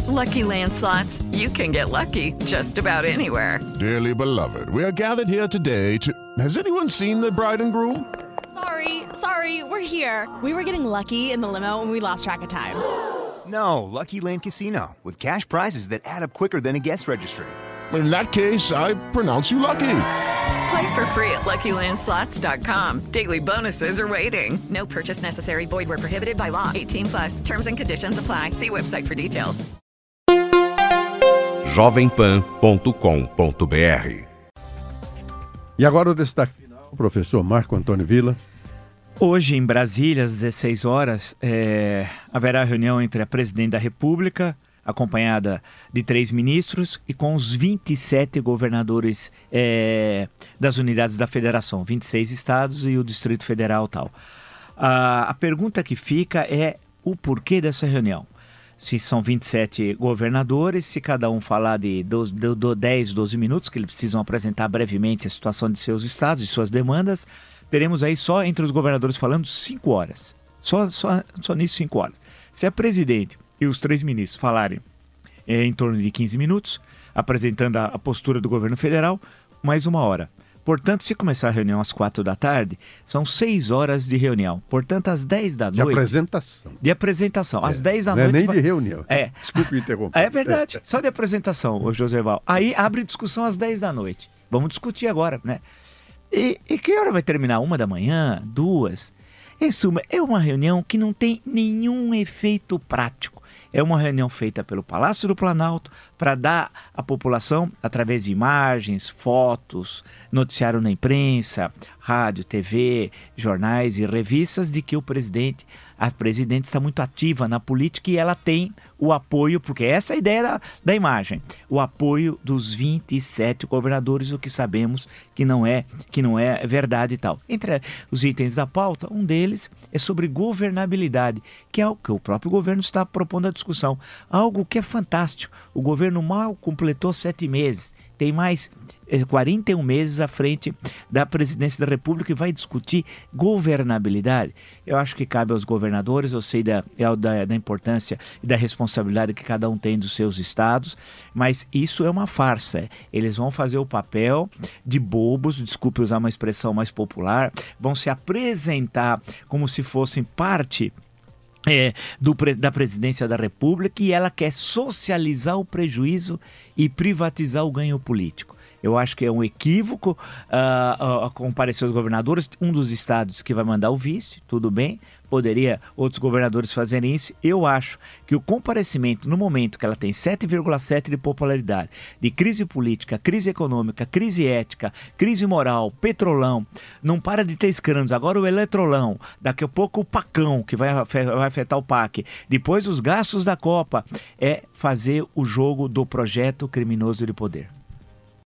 Lucky Land Slots, you can get lucky just about anywhere. Dearly beloved, we are gathered here today to... Has anyone seen the bride and groom? Sorry, we're here. We were getting lucky in the limo and we lost track of time. No, Lucky Land Casino, with cash prizes that add up quicker than a guest registry. In that case, I pronounce you lucky. Play for free at LuckyLandSlots.com. Daily bonuses are waiting. No purchase necessary. Void where prohibited by law. 18+. Terms and conditions apply. See website for details. jovempan.com.br. E agora o destaque final, professor Marco Antônio Villa. Hoje, em Brasília, às 16 horas, haverá reunião entre a presidente da República, acompanhada de 3 ministros, e com os 27 governadores das unidades da federação, 26 estados e o Distrito Federal tal. A pergunta que fica é o porquê dessa reunião. Se são 27 governadores, se cada um falar de 10, 12 minutos, que eles precisam apresentar brevemente a situação de seus estados e suas demandas, teremos aí só entre os governadores falando 5 horas. Só nisso 5 horas. Se a presidente e os 3 ministros falarem em torno de 15 minutos, apresentando a postura do governo federal, mais 1 hora. Portanto, se começar a reunião às 4 da tarde, são 6 horas de reunião. Portanto, às 10 da noite... De apresentação. Às 10 da noite... Não é nem de reunião. Desculpe me interromper. É verdade. Só de apresentação, ô Joseval. Aí abre discussão às 10 da noite. Vamos discutir agora, né? E que hora vai terminar? 1 da manhã? 2? Em suma, é uma reunião que não tem nenhum efeito prático. É uma reunião feita pelo Palácio do Planalto para dar à população, através de imagens, fotos, noticiário na imprensa, rádio, TV, jornais e revistas, de que a presidente está muito ativa na política e ela tem o apoio, porque essa é a ideia da imagem, o apoio dos 27 governadores, o que sabemos que não é verdade e tal. Entre os itens da pauta, um deles é sobre governabilidade, que é o que o próprio governo está propondo à discussão. Algo que é fantástico. O governo mal completou 7 meses. Tem mais 41 meses à frente da presidência da República e vai discutir governabilidade. Eu acho que cabe aos governadores, eu sei da importância e da responsabilidade que cada um tem dos seus estados, mas isso é uma farsa. Eles vão fazer o papel de bobos, desculpe usar uma expressão mais popular, vão se apresentar como se fossem parte da presidência da República, e ela quer socializar o prejuízo e privatizar o ganho político. Eu acho que é um equívoco comparecer os governadores, um dos estados que vai mandar o vice, tudo bem, poderia outros governadores fazerem isso. Eu acho que o comparecimento, no momento que ela tem 7,7 de popularidade, de crise política, crise econômica, crise ética, crise moral, petrolão, não para de ter escândalos, agora o eletrolão, daqui a pouco o pacão, que vai afetar o PAC, depois os gastos da Copa, é fazer o jogo do projeto criminoso de poder.